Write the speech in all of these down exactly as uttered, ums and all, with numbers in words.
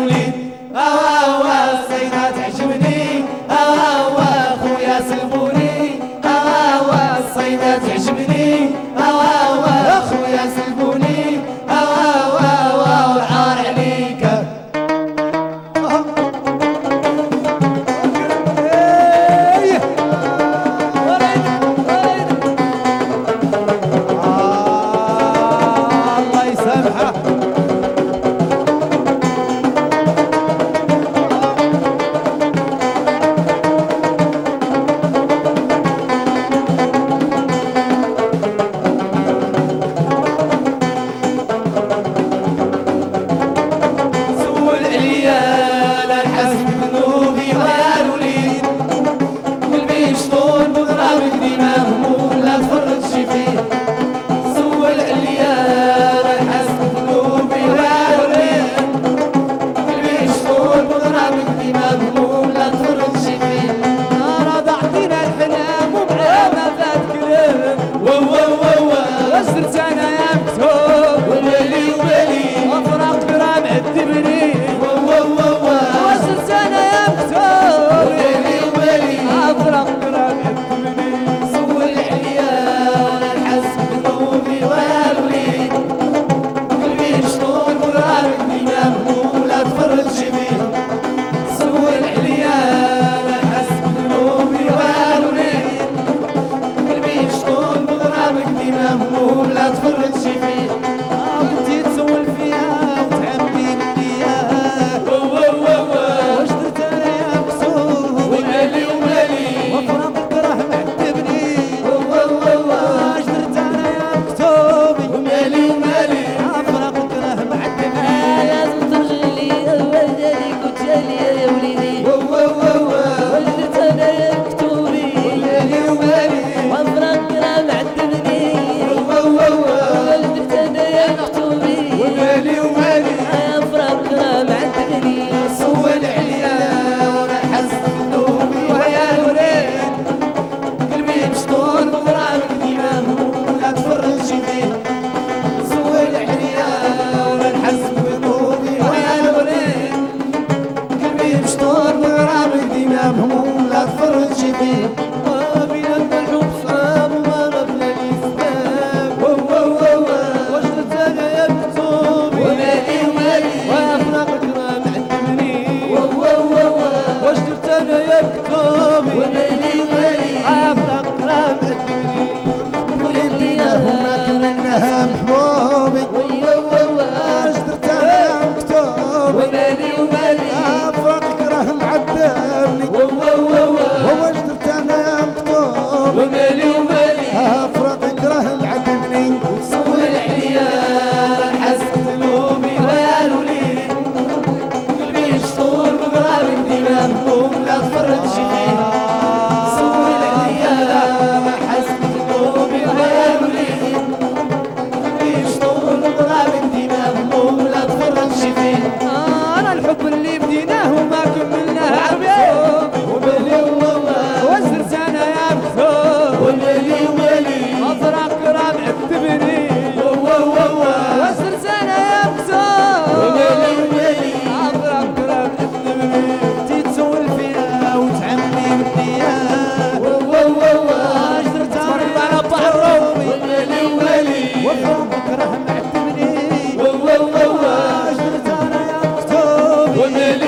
الوليد اوا الصيدة تعجبني اوا خويا سلموني اوا الصيدة تعجبني اوا خويا سلموني اوا والعار عليك الله يسامحه لا تفرطش فيه بنتي تسول فيها وتعبي بيا واش درت انا يا مكسور ومالي ومالي وفراقك راه معذبني واش درت انا يا مكتوبي ومالي ومالي فراقك راه معذبني لازم ترجعي لي ولدي كنت لي يا وليدي واش درت انا يا مكتوبي ومالي ومالي وفراقك راه معذبني ولدت انا يا مكتوبي ومالي ومالي يا فراق راه معذبني صول عليا وانا حاسس بذنوبي ويا الولاد قلبي مشطون بغرامك ديما هموم لا تفرجش فيه صول عليا وانا حاسس بذنوبي ويا الولاد قلبي مشطون بغرامك ديما هموم لا تفرجش فيه محبوبي واش درت انا يا مكتوب ومالي ومالي فراقك راه معذبني واش درت انا يا مكتوب ومالي ومالي فراقك راه معذبني صول عليا حاسس بذنوبي ويا الوليد قلبي مشطول بغرامك ديما هموم لا تفرجش فيه صول عليا حاسس بذنوبي ويا الوليد انا الحب اللي بديناه وما كملناه عمي ومالي واش درت انا يا مكتوب ومالي ومالي افراق راه معذبني واش درت انا يا مكتوب ومالي ومالي افراق راه معذبني انتي تسول فيها وتعمي بالنية واش درت انا على بعروبي ومالي ومالي وفراقك راه معذبني واش درت انا يا مكتوب ومالي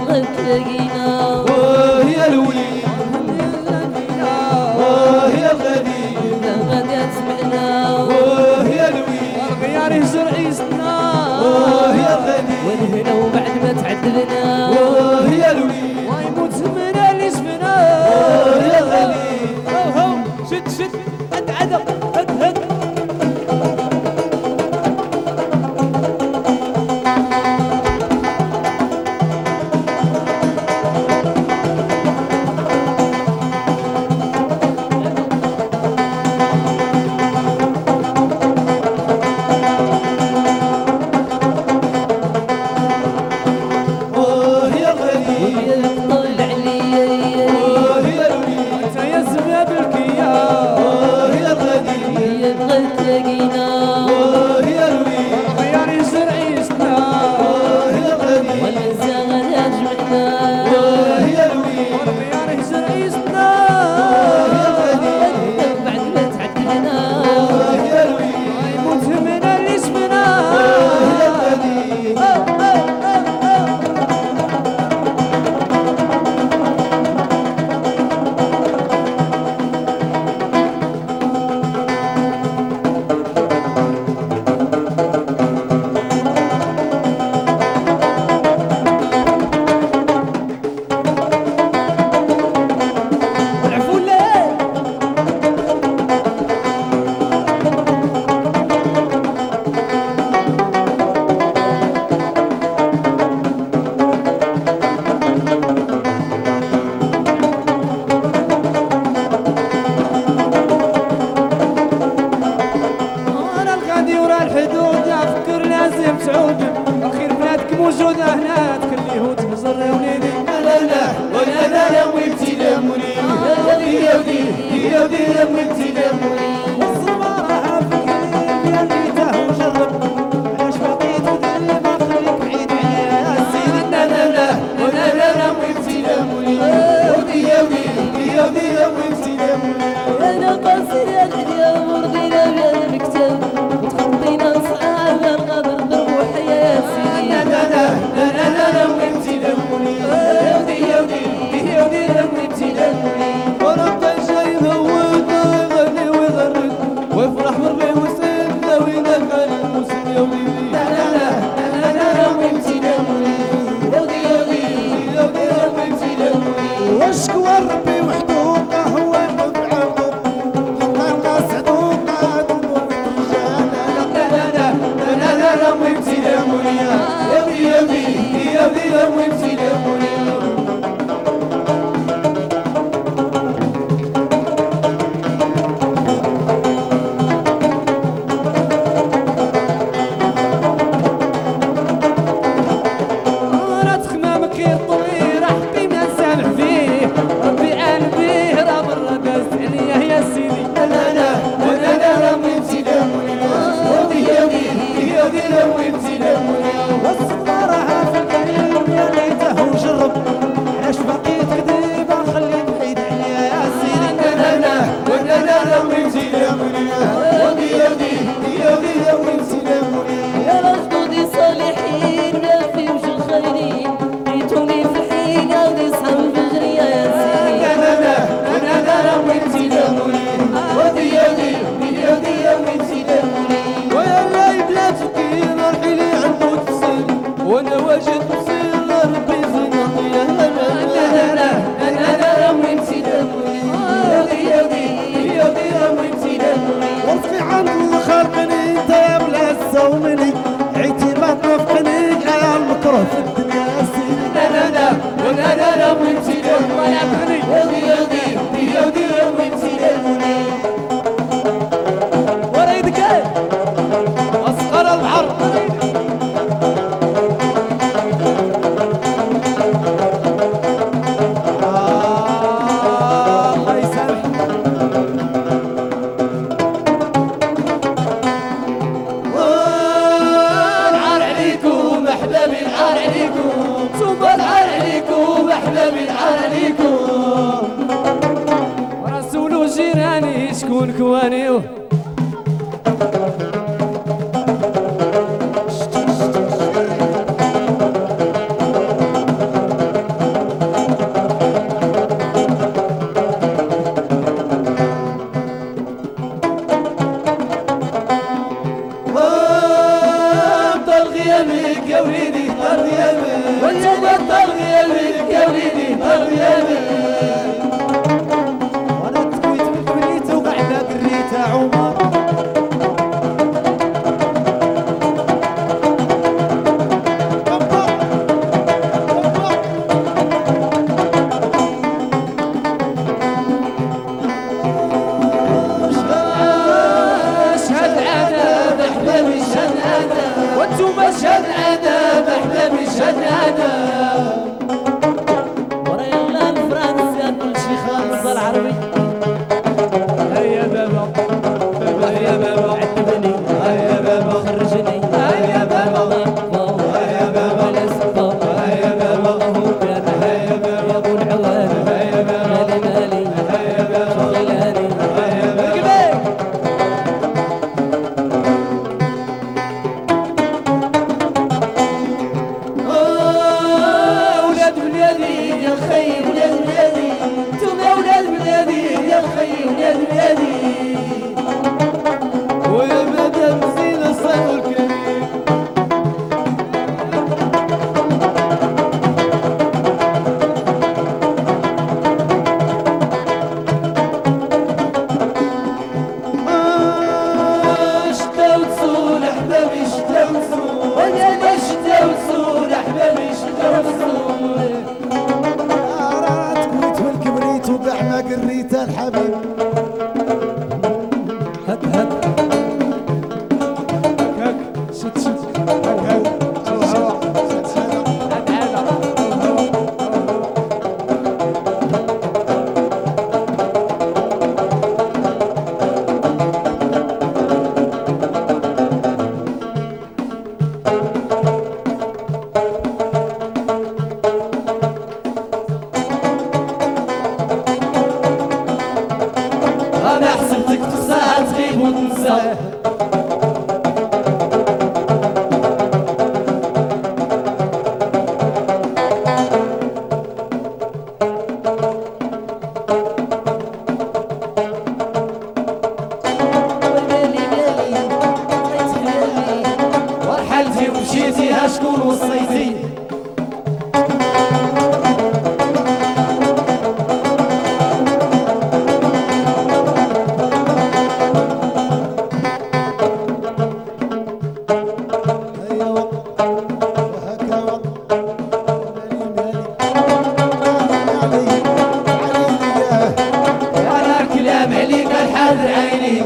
غير تلاقينا وهي الولي وهي الغدي لا غادي تسمعنا وهي الولي الغيار يهجر عيسنا وهي الغدي والهنا وبعد ما تعذبنا وهي الولي ويموت منا اللي شفنا وهي الغدي هو هو شد شد هد عدق هد هد وهي الغدي طلع عليا وهي الولي انت يا زباب الكيا وهي الغدي هي بغيت تلاقينا وهي الولي الغيار يهجر عيسنا وهي الغدي والمزا غادي تجمعنا وهي الولي الغيار يهجر عيسنا بعد ما تعذبنا وهي الولي ويموت منا اللي شفنا وهي الغدي العفولة انا الغادي ورا الحدود افكر لازم تعود اخير بلادك موجوده هنا تخليه وتهزر يا وليدي لا لا ولا لا لا وانتي لموني يا ودي يا ودي يا وانتي لموني والصبارة فكري يا اللي تهو جرب علاش بقيت تدلب خليك بعيد عليا يا سيدي لا لا لا ولا لا لا وانتي لموني يا ودي يا ودي يا ودي يا وانتي لموني انا قاصية الدنيا مرضينا بهذا المكتب وتخطينا صعاب الغدر بروح يا سيدي لا لا لا لا لا لا وانتي لموني يا ودي يا ودي يا ودي يا وانتي لموني وربي جاي يهودنا يغني ويغرد ويفرح مربي وسيد وين الحال الموسم يا وليدي لا لا لا لا لا لا وانتي لموني يا ودي يا ودي يا ودي يا وانتي لموني واشكوى ربي وحدوقه هو يحب عقوق لقانا صدوقه دموع الرجال لا لا لا لا لا لا وانتي لموني يا ودي يا ودي يا ودي يا وانتي لموني انا تخمامك يطوي راح قيمة سامح فيه ربي قلبي راه مرة دازت عليا يا سيدي لا لا لا لا لا لا وانتي لموني يا ودي يا ودي يا ودي يا وانتي لموني والصبارة في القلب يا ليته وجرب علاش بقيت كذيبة خليك بعيد عليا يا سيدي لا لا لا لا لا وانتي لموني يا ودي يا ودي يا ودي يا وانتي لموني يا رجدودي صالحين ما فيهمش الخاينين جيتوني في الحين يا ودي صحاب الفجر يا سيدي لا لا لا لا لا لا وانتي لموني يا ودي يا ودي يا ودي يا وانتي لموني ويا لاي بلاد فكير رحيلي عنده تسل وانا واجد بصير ربي زنقي يا لا لا لا لا لا لا لا وانتي لموني يا ودي يا ودي يا ودي يا وانتي لموني وفي عند خلقني انت يا بلا تسومني عيتي ما توفقني يا المكروه في الدنيا يا سيدي لا لا لا ولا لا لا وانتي لموني يا ودي يا ودي يا ودي يا وانتي لموني ورا يدك اصغر البحر آه، الله يسامحك العار عليكم احبابي العار عليكم ثم العار عليكم احبابي العار عليكم رسول جيراني شكون كوانيو يا ابو العوان مالي مالي خلاني ولاد بلادي يا خي ولاد بلادي انتم يا ولاد بلادي يا خي ولاد بلادي ويا مدام زين الصيد الكريم شتا وتسول احبابي شتا وتسول انا شتا وتسول احبابي شتا وتسول رات كويت والكبريت وبع ما قريت الحبيب هب هب شت شت هب انا حسبتك تخسر تغيب وتنسى مالي مالي بغيت خيالي ورحلتي ومشيتي هاشكون وصيتي هيا وقت وهكا وقت مالي مالي علي علي انا كلام عليك الحاضر عينيك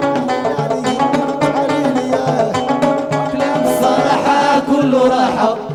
علي علي كلام الصراحة كله راحة